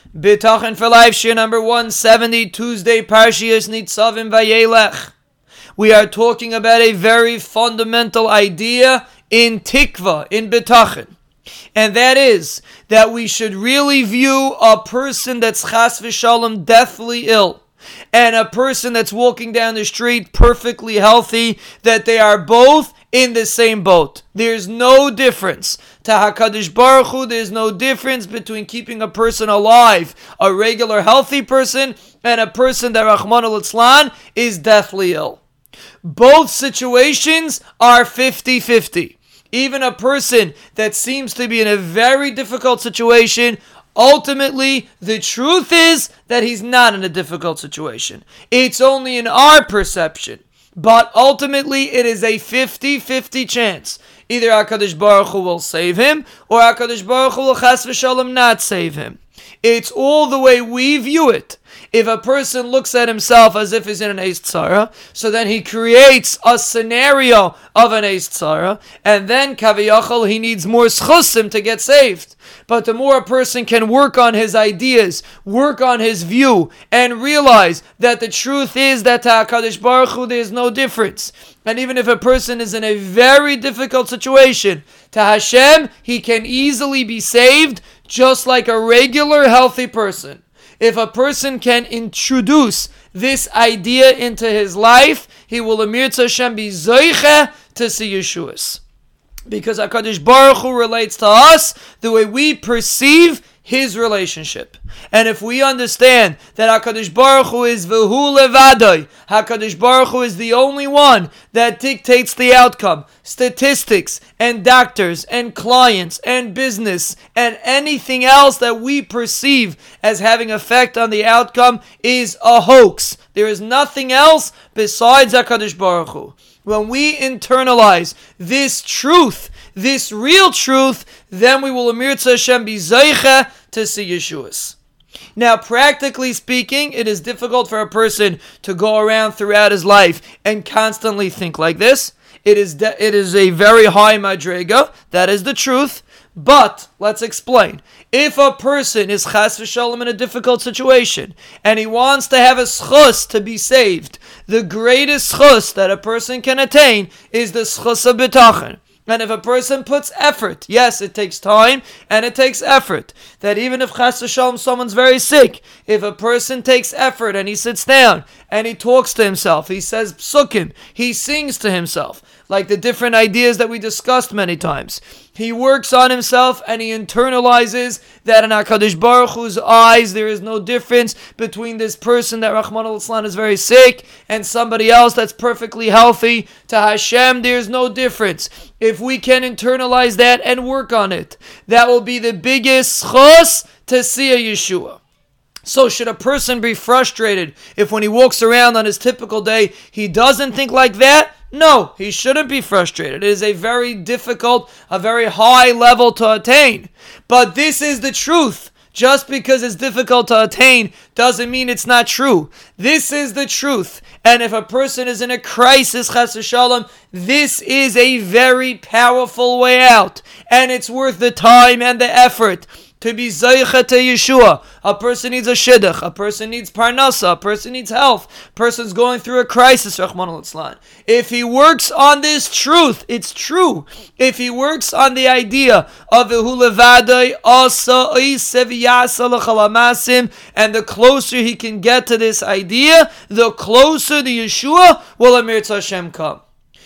Bitachon for Life, Shir number 170, Tuesday, Parshias Nitzavim Vayelech. We are talking about a very fundamental idea in Tikva, in Bitachon. And that is that we should really view a person that's chas v'shalom deathly ill and a person that's walking down the street perfectly healthy, that they are both in the same boat. There's no difference. To HaKadosh Baruch Hu, there's no difference between keeping a person alive, a regular healthy person, and a person that Rahman al-Islan is deathly ill. Both situations are 50-50. Even a person that seems to be in a very difficult situation, ultimately, the truth is that he's not in a difficult situation. It's only in our perception. But ultimately, it is a 50-50 chance. Either HaKadosh Baruch Hu will save him, or HaKadosh Baruch Hu will chas v'shalom not save him. It's all the way we view it. If a person looks at himself as if he's in an Eis Tzara, so then he creates a scenario of an Eis Tzara, and then Kaviyachal, he needs more schusim to get saved. But the more a person can work on his ideas, work on his view, and realize that the truth is that to HaKadosh Baruch Hu there's no difference. And even if a person is in a very difficult situation, to Hashem, he can easily be saved just like a regular healthy person. If a person can introduce this idea into his life, he will Amir Hashem be zoiche to see Yeshuas. Because HaKadosh Baruch Hu relates to us the way we perceive his relationship. And if we understand that HaKadosh Baruch Hu is v'hu levadoi, HaKadosh Baruch Hu is the only one that dictates the outcome, statistics and doctors and clients and business and anything else that we perceive as having effect on the outcome is a hoax. There is nothing else besides HaKadosh Baruch Hu. When we internalize this truth, this real truth, then we will Amir Hashem be Zaycha to see Yeshuas. Now, practically speaking, it is difficult for a person to go around throughout his life and constantly think like this. It is a very high madrega, that is the truth. But, let's explain. If a person is chas v'shalom in a difficult situation, and he wants to have a schus to be saved, the greatest schus that a person can attain is the schus of bitachon. And if a person puts effort, yes, it takes time and it takes effort. That even if chas v'shalom someone's very sick, if a person takes effort and he sits down and he talks to himself, he says psukim, he sings to himself, like the different ideas that we discussed many times. He works on himself and he internalizes that in HaKadosh Baruch Hu's eyes there is no difference between this person that Rahman al-Islan is very sick and somebody else that's perfectly healthy. To Hashem there is no difference. If we can internalize that and work on it, that will be the biggest schos to see a Yeshua. So should a person be frustrated if when he walks around on his typical day he doesn't think like that? No, he shouldn't be frustrated. It is a very difficult, a very high level to attain. But this is the truth. Just because it's difficult to attain doesn't mean it's not true. This is the truth. And if a person is in a crisis, chas v'shalom, this is a very powerful way out. And it's worth the time and the effort to be Zaycha to Yeshua. A person needs a shidduch, a person needs parnasa, a person needs health, a person's going through a crisis, Rahman al-Islan. If he works on this truth, it's true. If he works on the idea of v'hu levadai asa oisev yasa l'chalamasim, and the closer he can get to this idea, the closer the Yeshua will Amir Hashem come.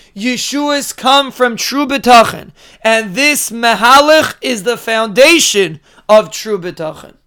Yeshuas come from true bitachon, and this mehalech is the foundation of true bitachon.